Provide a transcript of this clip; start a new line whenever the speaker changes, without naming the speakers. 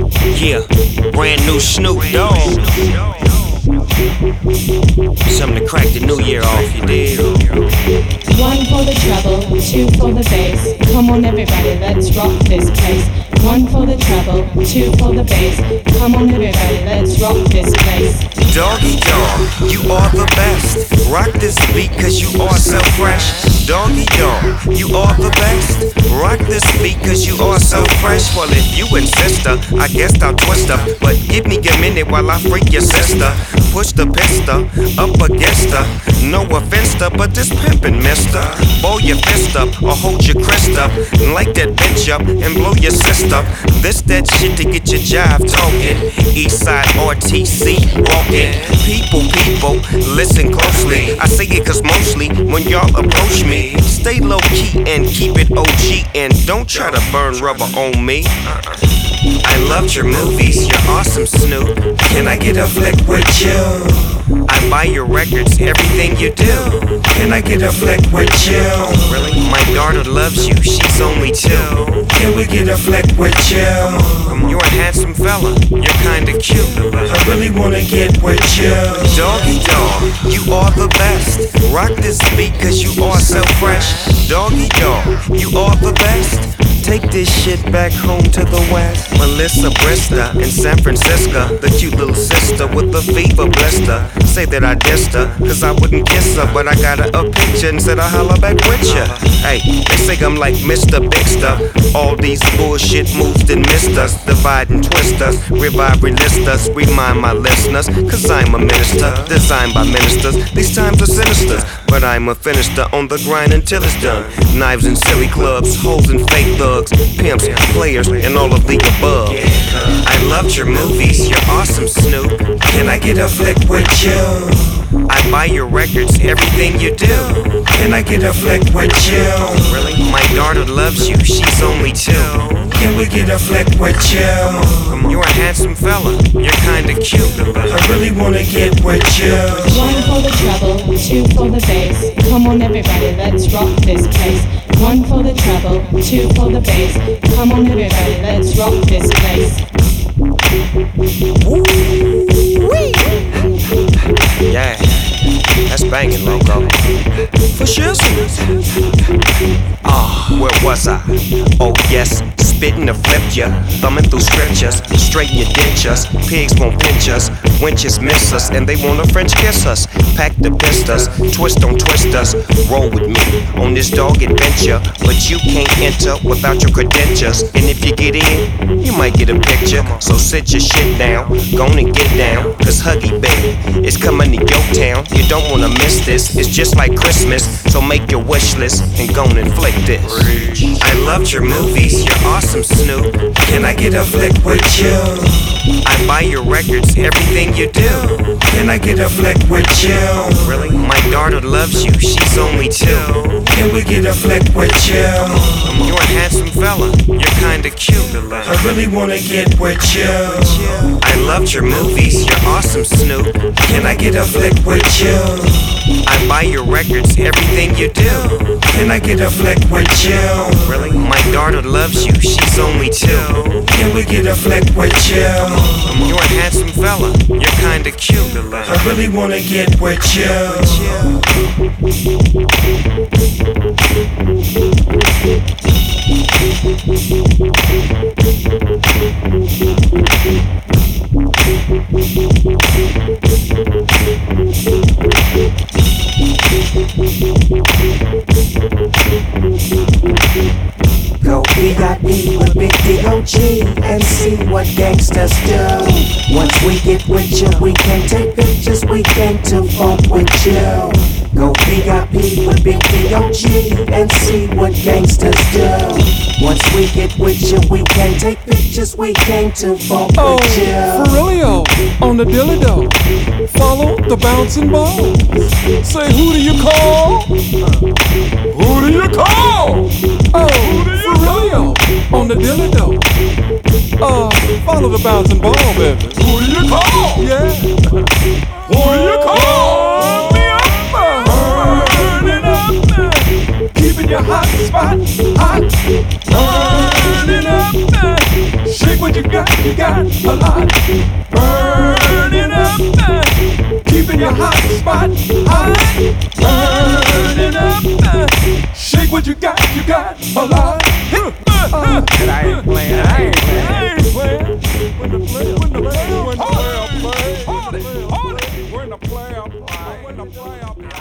Yeah, brand new Snoop Dogg. Something to crack the new year off, you dig?
One for the treble, two for the bass. Come on everybody, let's rock this place. One for the treble, two for the bass. Come on everybody, let's rock this place.
Doggy dog, you are the best. Rock this beat cause you are so fresh. Doggy dog, you are the best. Rock this beat cause you are so fresh. Well, if you insist, I guess I'll twist her. But give me a minute while I freak your sister. Push the pistol up against her. No offense to, but this pimpin' mister. Ball your fist up or hold your crest up. And light that bitch up and blow your sister. This that shit to get your jive talking. Eastside RTC walking. People, listen closely. I say it cause mostly when y'all approach me, stay low key and keep it OG. And don't try to burn rubber on me. I loved your movies, you're awesome, Snoop. Can I get a flick with you? I buy your records, everything you do. Can I get a flick with you? Really? My daughter loves you, she's only 2. Can we get a flick with you? You're a handsome fella, you're kinda cute. I really wanna get with you. Doggy dog, you are the best. Rock this beat cause you are so fresh. Doggy dog, you are the best. Take this shit back home to the west. Melissa Brista in San Francisco, the cute little sister with the fever blister. Say that I dissed her, cause I wouldn't kiss her, but I got her a picture and said I'll holla back with ya. Hey, they say I'm like Mr. Big Stuff. All these bullshit moves that missed us. Divide and twist us, revive, relist us. Remind my listeners, cause I'm a minister. Designed by ministers, these times are sinister. But I'm a finisher on the grind until it's done. Knives in silly clubs, hoes and fake thugs, pimps, players, and all of the above. I loved your movies, you're awesome, Snoop. Can I get a flick with you? I buy your records, everything you do. Can I get a flick with you? Really? My daughter loves you, she's only 2. Can we get a flick with you? You're a handsome fella, you're kinda cute. I really wanna get with you.
One for the treble, two for the bass. Come on everybody, let's rock this place. One for the treble, two for the bass. Come on everybody, let's rock this place.
Woo-wee. Yeah, that's banging, loco. For sure. Where was I? Oh yes, spitting to flip ya, thumbing through scriptures, straighten your dentures. Pigs won't pinch us, winches miss us, and they wanna French kiss us. Pack the pistas, twist on twisters. Roll with me on this dog adventure, but you can't enter without your credentials. And if you get in, you might get a picture. So sit your shit down, gonna get down, cause Huggy Baby is coming to your town. You don't wanna miss this, it's just like Christmas. So make your wish list and go and inflict this. I loved your movies, you're awesome, Snoop. Can I get a flick with you? I buy your records, everything you do. Can I get a flick with you? Really? My daughter loves you, she's only 2. Can we get a flick with you? You're a handsome fella, you're kinda cute. I really wanna get with you. I loved your movies, you're awesome, Snoop. Can I get a flick with you? I buy your records, everything you do. Can I get a flick with you? Really? My daughter loves you, she's only 2. Can we get a flick with you? You're a handsome fella, you're kinda cute. I really wanna get with you.
Go VIP with Big D.O.G. and see what gangsters do. Once we get with you, we can take pictures, we came to funk with you. Go VIP with Big D.O.G. and see what gangsters do. Once we get with you, we can take pictures, we came to funk with you.
Ferrellio, on the dilly do. Follow the bouncing ball. Say, who do you call? Who do you call? Oh, Ferrellio, on the dilly do. Follow the bouncing ball, baby. Who do you call? Yeah. Who do you call? Me up, burning up, keeping your hot spot hot, burning up, shake Shake what you got a lot. Burning up, keeping your hot spot hot. Burning up, shake what you got a lot.
And I ain't playing.
When the player play, when the player play.